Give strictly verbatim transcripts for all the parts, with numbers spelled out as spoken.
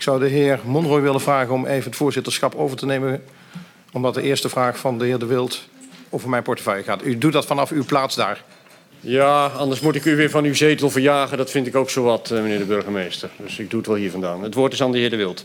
Ik zou de heer Monroy willen vragen om even het voorzitterschap over te nemen, omdat de eerste vraag van de heer De Wild over mijn portefeuille gaat. U doet dat vanaf uw plaats daar. Ja, anders moet ik u weer van uw zetel verjagen. Dat vind ik ook zo wat, meneer de burgemeester. Dus ik doe het wel hier vandaan. Het woord is aan de heer De Wild.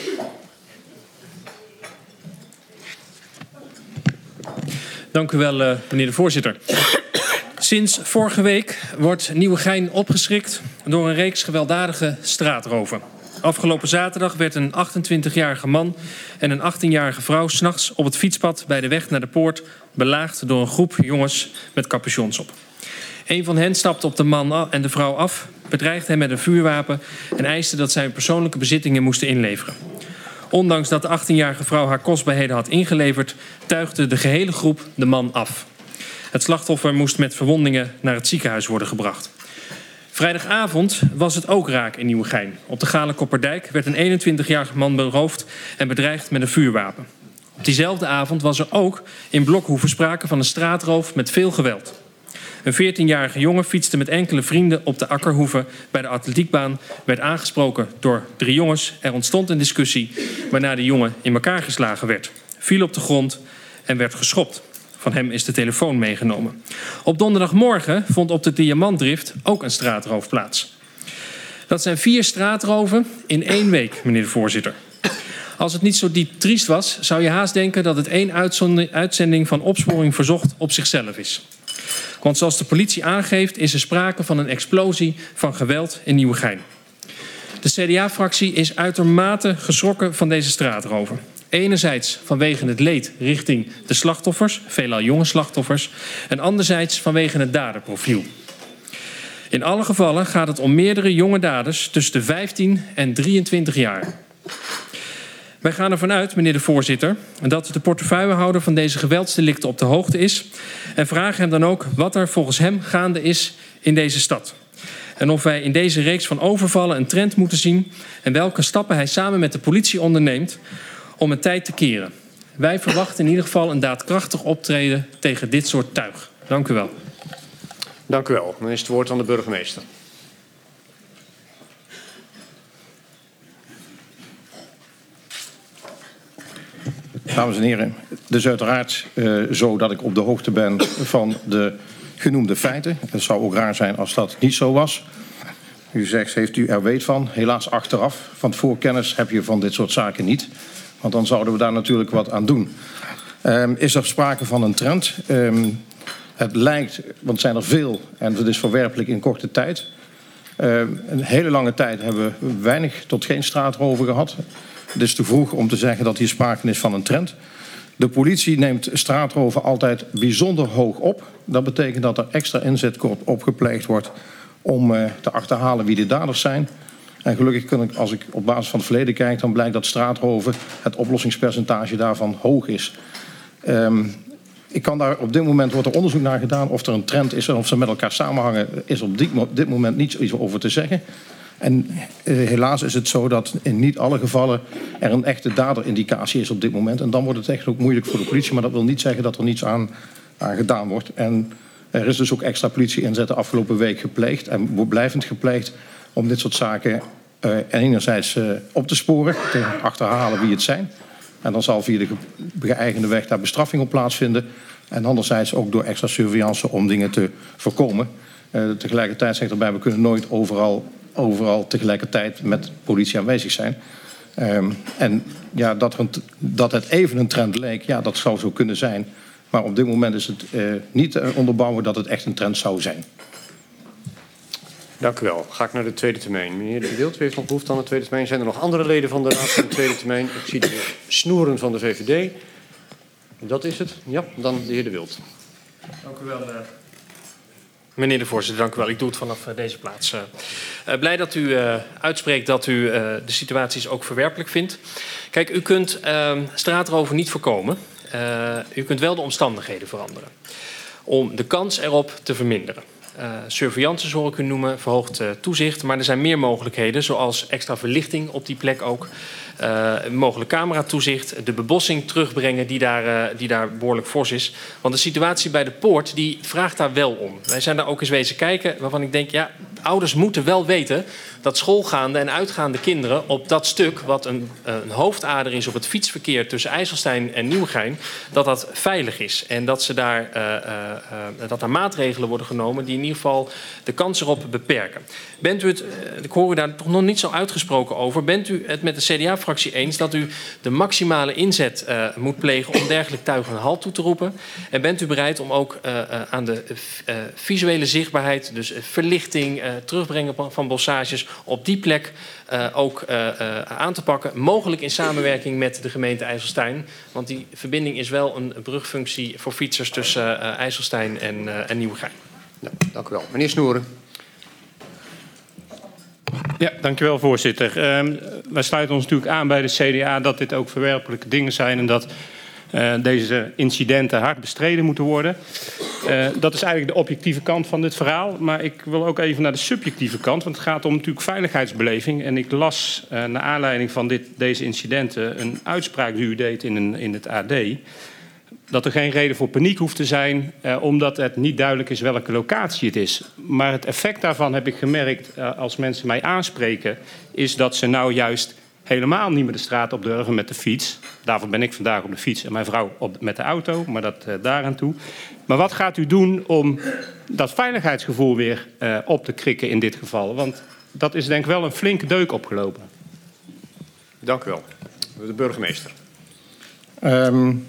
Dank u wel, uh, meneer de voorzitter. Sinds vorige week wordt Nieuwegein opgeschrikt door een reeks gewelddadige straatroven. Afgelopen zaterdag werd een achtentwintigjarige man en een achttienjarige vrouw 's nachts op het fietspad bij de weg naar de poort belaagd door een groep jongens met capuchons op. Een van hen stapte op de man en de vrouw af, bedreigde hem met een vuurwapen en eiste dat zij hun persoonlijke bezittingen moesten inleveren. Ondanks dat de achttienjarige vrouw haar kostbaarheden had ingeleverd, tuigde de gehele groep de man af. Het slachtoffer moest met verwondingen naar het ziekenhuis worden gebracht. Vrijdagavond was het ook raak in Nieuwegein. Op de Galekopperdijk werd een eenentwintigjarige man beroofd en bedreigd met een vuurwapen. Op diezelfde avond was er ook in Blokhoeven sprake van een straatroof met veel geweld. Een veertienjarige jongen fietste met enkele vrienden op de Akkerhoeve bij de atletiekbaan, werd aangesproken door drie jongens. Er ontstond een discussie waarna de jongen in elkaar geslagen werd, viel op de grond en werd geschopt. Van hem is de telefoon meegenomen. Op donderdagmorgen vond op de Diamantdrift ook een straatroof plaats. Dat zijn vier straatroven in één week, meneer de voorzitter. Als het niet zo diep triest was, zou je haast denken dat het één uitzending van Opsporing Verzocht op zichzelf is. Want zoals de politie aangeeft is er sprake van een explosie van geweld in Nieuwegein. De C D A-fractie is uitermate geschrokken van deze straatroven. Enerzijds vanwege het leed richting de slachtoffers, veelal jonge slachtoffers, en anderzijds vanwege het daderprofiel. In alle gevallen gaat het om meerdere jonge daders tussen de vijftien en drieëntwintig jaar. Wij gaan ervan uit, meneer de voorzitter, dat de portefeuillehouder van deze geweldsdelicten op de hoogte is en vragen hem dan ook wat er volgens hem gaande is in deze stad. En of wij in deze reeks van overvallen een trend moeten zien en welke stappen hij samen met de politie onderneemt om het tijd te keren. Wij verwachten in ieder geval een daadkrachtig optreden tegen dit soort tuig. Dank u wel. Dank u wel. Dan is het woord aan de burgemeester. Dames en heren, het is uiteraard uh, zo dat ik op de hoogte ben van de genoemde feiten. Het zou ook raar zijn als dat niet zo was. U zegt, heeft u er weet van? Helaas achteraf. Van voorkennis heb je van dit soort zaken niet. Want dan zouden we daar natuurlijk wat aan doen. Um, is er sprake van een trend? Um, het lijkt, want het zijn er veel en het is verwerpelijk in korte tijd. Um, een hele lange tijd hebben we weinig tot geen straatroven gehad. Het is te vroeg om te zeggen dat hier sprake is van een trend. De politie neemt straatroven altijd bijzonder hoog op. Dat betekent dat er extra inzet opgepleegd wordt om uh, te achterhalen wie de daders zijn. En gelukkig kan ik, als ik op basis van het verleden kijk, dan blijkt dat straatroven, het oplossingspercentage daarvan hoog is. Um, ik kan daar, op dit moment wordt er onderzoek naar gedaan of er een trend is en of ze met elkaar samenhangen, is op dit, dit moment niets over te zeggen. En uh, helaas is het zo dat in niet alle gevallen er een echte daderindicatie is op dit moment. En dan wordt het echt ook moeilijk voor de politie, maar dat wil niet zeggen dat er niets aan, aan gedaan wordt. En er is dus ook extra politie-inzet de afgelopen week gepleegd en wordt blijvend gepleegd om dit soort zaken uh, enerzijds uh, op te sporen, te achterhalen wie het zijn. En dan zal via de geëigende weg daar bestraffing op plaatsvinden. En anderzijds ook door extra surveillance om dingen te voorkomen. Uh, tegelijkertijd zegt erbij, we kunnen nooit overal, overal tegelijkertijd met politie aanwezig zijn. Um, en ja, dat, er een, dat het even een trend leek, ja, dat zou zo kunnen zijn. Maar op dit moment is het uh, niet te onderbouwen dat het echt een trend zou zijn. Dank u wel. Ga ik naar de tweede termijn. Meneer De Wild, u heeft nog behoefte aan de tweede termijn. Zijn er nog andere leden van de Raad van de tweede termijn? Ik zie de snoeren van de V V D. Dat is het. Ja, dan de heer De Wild. Dank u wel, uh, meneer de voorzitter. Dank u wel. Ik doe het vanaf uh, deze plaats. Uh, uh, blij dat u uh, uitspreekt dat u uh, de situaties ook verwerpelijk vindt. Kijk, u kunt uh, straatroven niet voorkomen. Uh, u kunt wel de omstandigheden veranderen om de kans erop te verminderen. Uh, surveillance, zou ik kunnen noemen, verhoogd uh, toezicht. Maar er zijn meer mogelijkheden, zoals extra verlichting op die plek ook. Uh, mogelijk cameratoezicht, de bebossing terugbrengen die daar, uh, die daar behoorlijk fors is. Want de situatie bij de poort die vraagt daar wel om. Wij zijn daar ook eens wezen kijken waarvan ik denk, ja, ouders moeten wel weten dat schoolgaande en uitgaande kinderen op dat stuk, wat een, een hoofdader is op het fietsverkeer tussen IJsselstein en Nieuwegein, dat dat veilig is. En dat, ze daar, uh, uh, uh, dat er maatregelen worden genomen die in ieder geval de kans erop beperken. Bent u het, uh, ik hoor u daar toch nog niet zo uitgesproken over, bent u het met de C D A-fractie eens dat u de maximale inzet uh, moet plegen om dergelijk tuig een halt toe te roepen? En bent u bereid om ook uh, uh, aan de uh, visuele zichtbaarheid, dus uh, verlichting, uh, terugbrengen van bossages, op die plek uh, ook uh, uh, aan te pakken. Mogelijk in samenwerking met de gemeente IJsselstein. Want die verbinding is wel een brugfunctie voor fietsers tussen uh, IJsselstein en, uh, en Nieuwegein. Ja, dank u wel. Meneer Snoeren. Ja, dank u wel, voorzitter. Um, wij sluiten ons natuurlijk aan bij de C D A dat dit ook verwerpelijke dingen zijn en dat uh, deze incidenten hard bestreden moeten worden. Uh, dat is eigenlijk de objectieve kant van dit verhaal. Maar ik wil ook even naar de subjectieve kant, want het gaat om natuurlijk veiligheidsbeleving. En ik las uh, naar aanleiding van dit, deze incidenten een uitspraak die u deed in, een, in het A D. Dat er geen reden voor paniek hoeft te zijn, uh, omdat het niet duidelijk is welke locatie het is. Maar het effect daarvan heb ik gemerkt uh, als mensen mij aanspreken, is dat ze nou juist helemaal niet meer de straat op durven met de fiets. Daarvoor ben ik vandaag op de fiets en mijn vrouw op, met de auto, maar dat uh, daaraan toe. Maar wat gaat u doen om dat veiligheidsgevoel weer uh, op te krikken in dit geval? Want dat is denk ik wel een flinke deuk opgelopen. Dank u wel. De burgemeester. Um,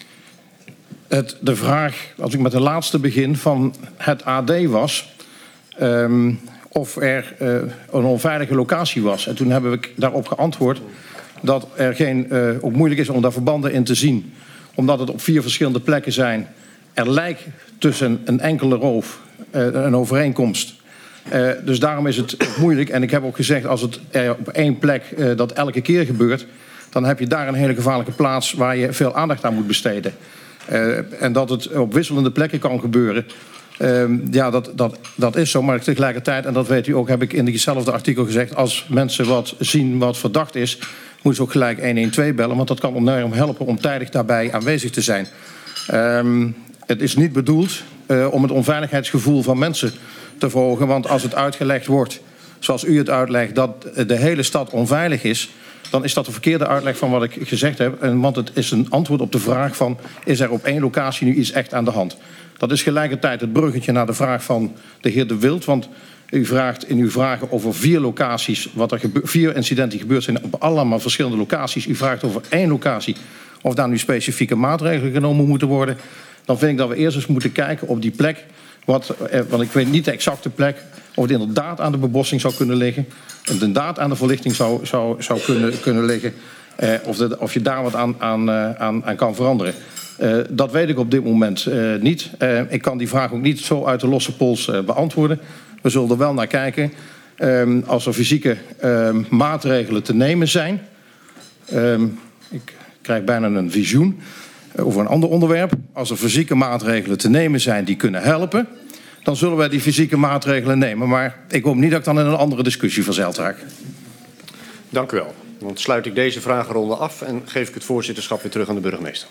het, de vraag, als ik met de laatste begin van het A D was, um, of er uh, een onveilige locatie was. En toen hebben we daarop geantwoord dat er geen, uh, ook moeilijk is om daar verbanden in te zien. Omdat het op vier verschillende plekken zijn. Er lijkt tussen een enkele roof uh, een overeenkomst. Uh, dus daarom is het moeilijk. En ik heb ook gezegd, als het er op één plek uh, dat elke keer gebeurt, dan heb je daar een hele gevaarlijke plaats waar je veel aandacht aan moet besteden. Uh, en dat het op wisselende plekken kan gebeuren, uh, ja, dat, dat, dat is zo. Maar tegelijkertijd, en dat weet u ook, heb ik in diezelfde artikel gezegd, als mensen wat zien wat verdacht is, moeten ze ook gelijk een een twee bellen, want dat kan enorm helpen om tijdig daarbij aanwezig te zijn. Um, het is niet bedoeld uh, om het onveiligheidsgevoel van mensen te verhogen, want als het uitgelegd wordt, zoals u het uitlegt, dat de hele stad onveilig is, dan is dat de verkeerde uitleg van wat ik gezegd heb. En want het is een antwoord op de vraag van, is er op één locatie nu iets echt aan de hand? Dat is gelijkertijd het bruggetje naar de vraag van de heer De Wild. Want u vraagt in uw vragen over vier locaties, wat er gebe- vier incidenten die gebeurd zijn op allemaal verschillende locaties. U vraagt over één locatie of daar nu specifieke maatregelen genomen moeten worden. Dan vind ik dat we eerst eens moeten kijken op die plek. Wat, eh, want ik weet niet de exacte plek, of het inderdaad aan de bebossing zou kunnen liggen. Of het inderdaad aan de verlichting zou, zou, zou kunnen, kunnen liggen. Eh, of, de, of je daar wat aan, aan, uh, aan, aan kan veranderen. Uh, dat weet ik op dit moment uh, niet. Uh, ik kan die vraag ook niet zo uit de losse pols uh, beantwoorden. We zullen er wel naar kijken. Um, als er fysieke um, maatregelen te nemen zijn. Um, ik krijg bijna een visioen over een ander onderwerp. Als er fysieke maatregelen te nemen zijn die kunnen helpen, dan zullen wij die fysieke maatregelen nemen. Maar ik hoop niet dat ik dan in een andere discussie verzeild raak. Dank u wel. Dan sluit ik deze vragenronde af en geef ik het voorzitterschap weer terug aan de burgemeester.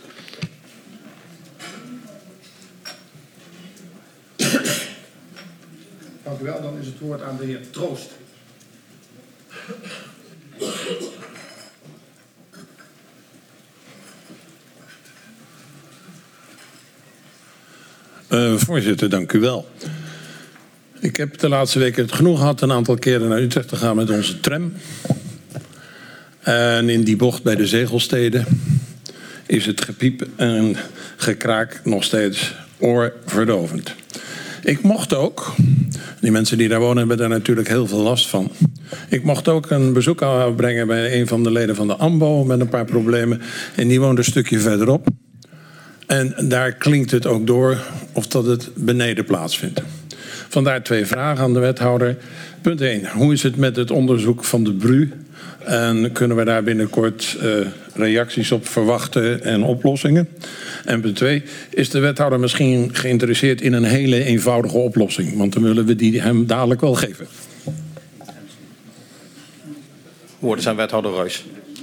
Dank u wel. Dan is het woord aan de heer Troost. Uh, voorzitter, dank u wel. Ik heb de laatste weken het genoeg gehad een aantal keren naar Utrecht te gaan met onze tram. En in die bocht bij de Zegelsteden is het gepiep en gekraak nog steeds oorverdovend. Ik mocht ook, die mensen die daar wonen hebben daar natuurlijk heel veel last van. Ik mocht ook een bezoek aanbrengen bij een van de leden van de A M B O met een paar problemen. En die woont een stukje verderop. En daar klinkt het ook door of dat het beneden plaatsvindt. Vandaar twee vragen aan de wethouder. Punt één. Hoe is het met het onderzoek van de B R U En kunnen we daar binnenkort uh, reacties op verwachten en oplossingen? En punt twee, is de wethouder misschien geïnteresseerd in een hele eenvoudige oplossing? Want dan willen we die hem dadelijk wel geven. Woorden zijn wethouder Ruijs.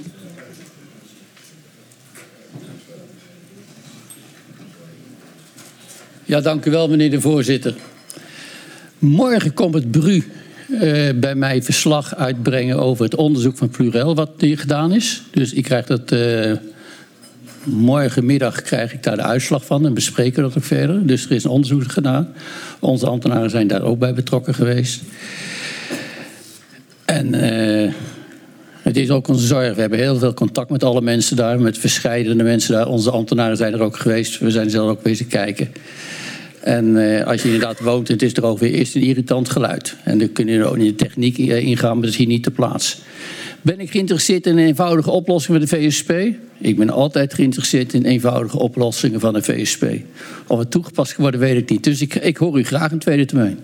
Ja, dank u wel, meneer de voorzitter. Morgen komt het B R U uh, bij mij verslag uitbrengen over het onderzoek van Plurel wat hier gedaan is. Dus ik krijg dat uh, morgenmiddag krijg ik daar de uitslag van en bespreken dat ook verder. Dus er is een onderzoek gedaan. Onze ambtenaren zijn daar ook bij betrokken geweest. En uh, het is ook onze zorg. We hebben heel veel contact met alle mensen daar, met verschillende mensen daar. Onze ambtenaren zijn er ook geweest. We zijn zelf ook bezig kijken. En uh, als je inderdaad woont en het is droog weer, is het een irritant geluid. En dan kun je ook in de techniek ingaan, maar dat is hier niet ter plaats. Ben ik geïnteresseerd in een eenvoudige oplossing van de V S P? Ik ben altijd geïnteresseerd in eenvoudige oplossingen van de V S P. Of het toegepast kan worden, weet ik niet. Dus ik, ik hoor u graag in tweede termijn.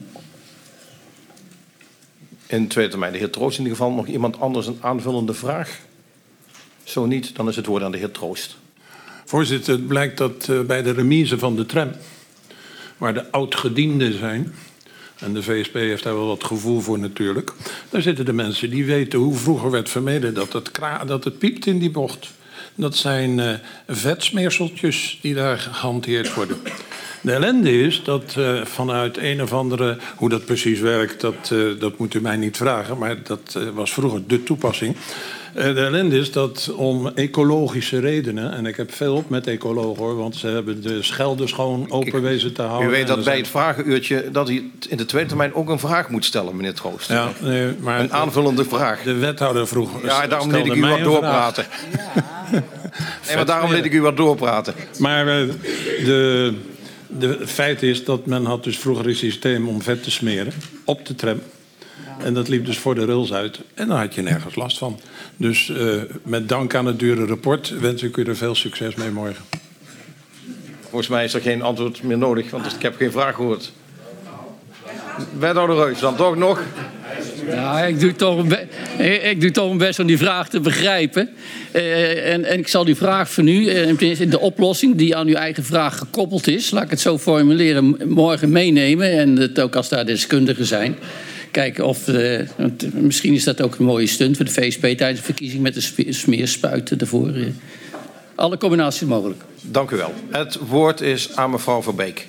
In tweede termijn de heer Troost. In ieder geval nog iemand anders een aanvullende vraag? Zo niet, dan is het woord aan de heer Troost. Voorzitter, het blijkt dat uh, bij de remise van de tram, waar de oud-gedienden zijn, en de V S P heeft daar wel wat gevoel voor natuurlijk, daar zitten de mensen die weten hoe vroeger werd vermeden dat het, kra- dat het piept in die bocht. Dat zijn uh, vetsmeerseltjes die daar gehanteerd worden. De ellende is dat uh, vanuit een of andere, hoe dat precies werkt, dat, uh, dat moet u mij niet vragen, maar dat uh, was vroeger de toepassing. Uh, de ellende is dat om ecologische redenen, en ik heb veel op met ecologen hoor, want ze hebben de Schelde schoon open wezen te houden. U weet dat bij zijn... het vragenuurtje dat u in de tweede termijn ook een vraag moet stellen, meneer Troost. Ja, nee, maar een aanvullende vraag. De wethouder vroeg. Ja, daarom liet ik u wat doorpraten. Ja. Nee, maar daarom liet ik u wat doorpraten. Maar uh, de... De feit is dat men had dus vroeger een systeem om vet te smeren op de tram. En dat liep dus voor de rails uit. En daar had je nergens last van. Dus uh, met dank aan het dure rapport wens ik u er veel succes mee morgen. Volgens mij is er geen antwoord meer nodig, want ik heb geen vraag gehoord. Wethouder Ruijs, dan toch nog? Ja, ik doe toch be- ik doe toch mijn best om die vraag te begrijpen. Uh, en, en ik zal die vraag van u, uh, de oplossing die aan uw eigen vraag gekoppeld is, laat ik het zo formuleren, morgen meenemen. En het ook als daar deskundigen zijn. Kijken of, uh, want misschien is dat ook een mooie stunt voor de V S P tijdens de verkiezing met de smeerspuiten ervoor. Uh, alle combinaties mogelijk. Dank u wel. Het woord is aan mevrouw Verbeek.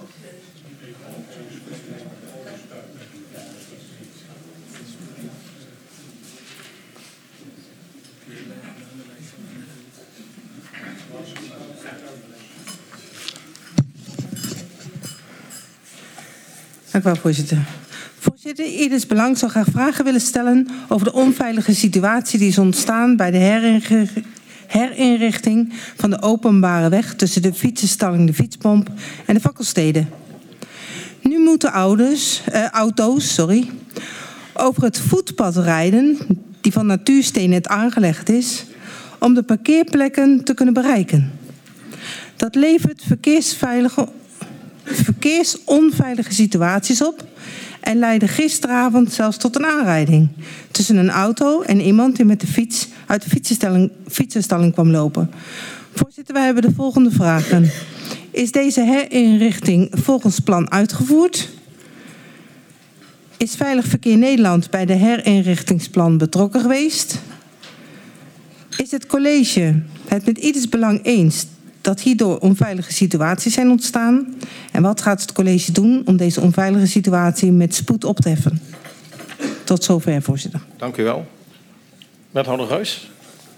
Dank u wel, voorzitter. Voorzitter, Edith Belang zou graag vragen willen stellen over de onveilige situatie die is ontstaan bij de herinrichting, herinrichting van de openbare weg tussen de fietsenstalling De Fietspomp en de Fakkelstede. Nu moeten ouders, uh, auto's sorry, over het voetpad rijden die van Natuursteennet aangelegd is om de parkeerplekken te kunnen bereiken. Dat levert verkeersveilige verkeersonveilige situaties op en leidde gisteravond zelfs tot een aanrijding tussen een auto en iemand die met de fiets uit de fietsenstalling, fietsenstalling kwam lopen. Voorzitter, wij hebben de volgende vragen. Is deze herinrichting volgens plan uitgevoerd? Is Veilig Verkeer Nederland bij de herinrichtingsplan betrokken geweest? Is het college het met ieders belang eens dat hierdoor onveilige situaties zijn ontstaan? En wat gaat het college doen om deze onveilige situatie met spoed op te heffen? Tot zover, voorzitter. Dank u wel. Wethouder Ruijs.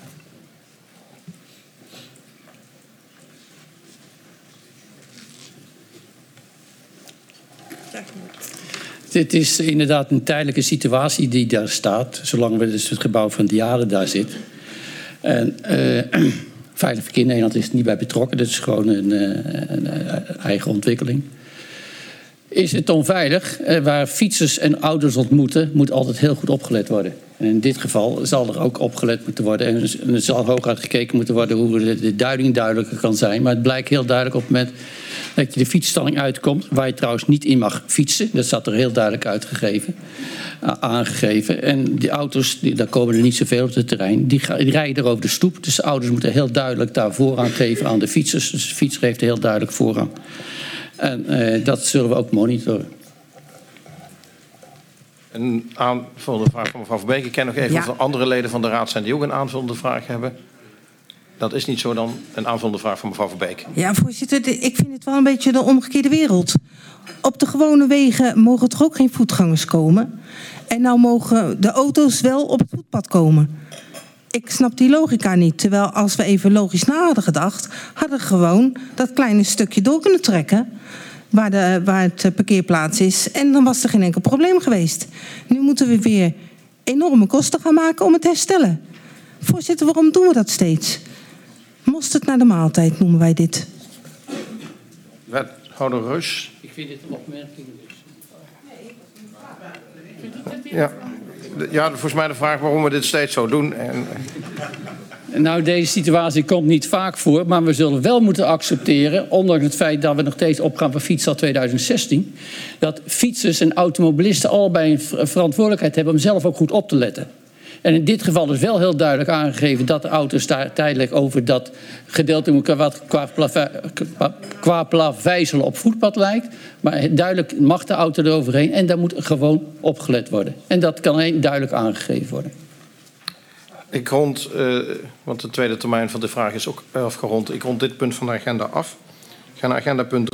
Dit is inderdaad een tijdelijke situatie die daar staat, zolang we dus het gebouw van Diade daar zit. En uh, Veilig Verkeer Nederland is er niet bij betrokken, dat is gewoon een, een, een eigen ontwikkeling. Is het onveilig? Uh, waar fietsers en ouders ontmoeten, moet altijd heel goed opgelet worden. En in dit geval zal er ook opgelet moeten worden. En er zal hooguit gekeken moeten worden hoe de, de duiding duidelijker kan zijn. Maar het blijkt heel duidelijk op het moment dat je de fietsstalling uitkomt, waar je trouwens niet in mag fietsen. Dat staat er heel duidelijk uitgegeven, aangegeven. En die auto's, die, daar komen er niet zoveel op het terrein, die, die rijden er over de stoep. Dus de ouders moeten heel duidelijk daar voorrang geven aan de fietsers. Dus de fietser heeft heel duidelijk voorrang. En uh, dat zullen we ook monitoren. Een aanvullende vraag van mevrouw Verbeek. Ik ken nog even Ja. of er andere leden van de raad zijn die ook een aanvullende vraag hebben. Dat is niet zo dan. Een aanvullende vraag van mevrouw Verbeek. Ja, voorzitter, de- ik vind het wel een beetje de omgekeerde wereld. Op de gewone wegen mogen er ook geen voetgangers komen. En nou mogen de auto's wel op het voetpad komen. Ik snap die logica niet. Terwijl als we even logisch na hadden gedacht, hadden we gewoon dat kleine stukje door kunnen trekken. Waar, de, waar het parkeerplaats is. En dan was er geen enkel probleem geweest. Nu moeten we weer enorme kosten gaan maken om het te herstellen. Voorzitter, waarom doen we dat steeds? Mosterd naar de maaltijd noemen wij dit. Wethouder Reus. Ik vind dit een opmerking. Ja. De- ja, volgens mij de vraag waarom we dit steeds zo doen. En, Nou, deze situatie komt niet vaak voor, maar we zullen wel moeten accepteren, ondanks het feit dat we nog steeds opgaan van fietsstad tweeduizend zestien, dat fietsers en automobilisten allebei een ver- verantwoordelijkheid hebben om zelf ook goed op te letten. En in dit geval is wel heel duidelijk aangegeven dat de auto's daar tijdelijk over dat gedeelte moeten wat qua, plava- qua, qua plaveisel op voetpad lijkt. Maar duidelijk mag de auto eroverheen en daar moet gewoon opgelet worden. En dat kan alleen duidelijk aangegeven worden. ik rond, uh, want de tweede termijn van de vraag is ook afgerond. Ik rond dit punt van de agenda af. Ik ga naar agenda punt